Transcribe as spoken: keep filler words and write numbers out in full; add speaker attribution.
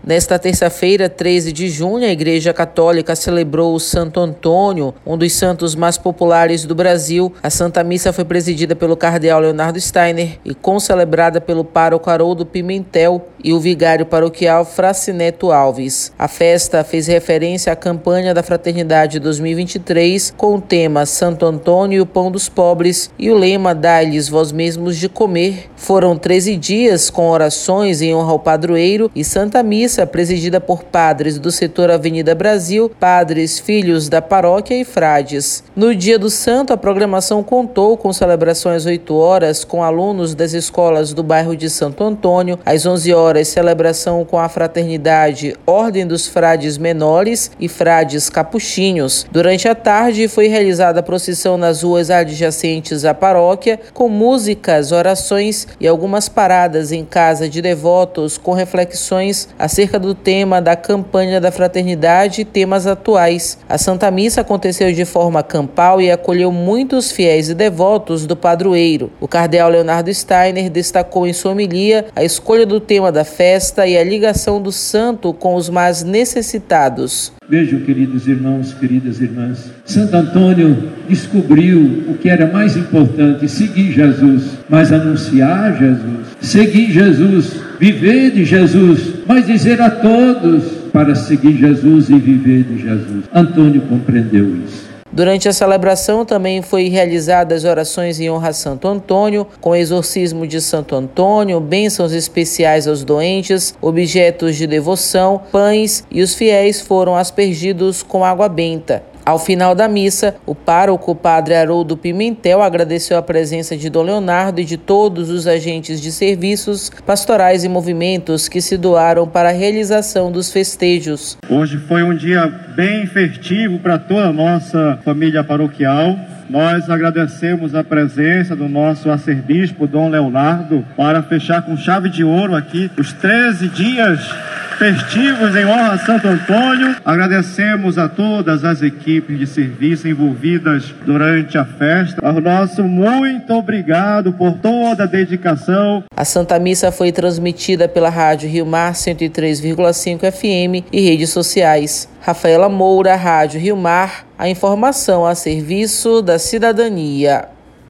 Speaker 1: Nesta terça-feira, treze de junho, a Igreja Católica celebrou o Santo Antônio, um dos santos mais populares do Brasil. A Santa Missa foi presidida pelo cardeal Leonardo Steiner e concelebrada pelo pároco Haroldo Pimentel e o vigário paroquial Fracineto Alves. A festa fez referência à campanha da Fraternidade dois mil e vinte e três com o tema Santo Antônio e o Pão dos Pobres e o lema Dai-lhes vós mesmos de comer. Foram treze dias com orações em honra ao padroeiro e Santa Missa presidida por padres do setor Avenida Brasil, padres filhos da paróquia e frades. No dia do santo, a programação contou com celebrações às oito horas com alunos das escolas do bairro de Santo Antônio, às onze horas, celebração com a fraternidade Ordem dos Frades Menores e Frades Capuchinhos. Durante a tarde, foi realizada a procissão nas ruas adjacentes à paróquia, com músicas, orações e algumas paradas em casa de devotos com reflexões acerca do tema da campanha da fraternidade e temas atuais. A Santa Missa aconteceu de forma campal e acolheu muitos fiéis e devotos do padroeiro. O cardeal Leonardo Steiner destacou em sua homilia a escolha do tema da festa e a ligação do santo com os mais necessitados.
Speaker 2: Vejam, queridos irmãos, queridas irmãs, Santo Antônio descobriu o que era mais importante: seguir Jesus, mas anunciar Jesus, seguir Jesus, viver de Jesus, mas dizer a todos para seguir Jesus e viver de Jesus. Antônio compreendeu isso.
Speaker 1: Durante a celebração também foi realizadas orações em honra a Santo Antônio, com exorcismo de Santo Antônio, bênçãos especiais aos doentes, objetos de devoção, pães, e os fiéis foram aspergidos com água benta. Ao final da missa, o pároco padre Haroldo Pimentel agradeceu a presença de Dom Leonardo e de todos os agentes de serviços, pastorais e movimentos que se doaram para a realização dos festejos.
Speaker 3: Hoje foi um dia bem festivo para toda a nossa família paroquial. Nós agradecemos a presença do nosso arcebispo Dom Leonardo para fechar com chave de ouro aqui os treze dias festivos em honra a Santo Antônio. Agradecemos a todas as equipes de serviço envolvidas durante a festa. O nosso muito obrigado por toda a dedicação.
Speaker 1: A Santa Missa foi transmitida pela Rádio Rio Mar cento e três vírgula cinco F M e redes sociais. Rafaela Moura, Rádio Rio Mar, a informação a serviço da cidadania.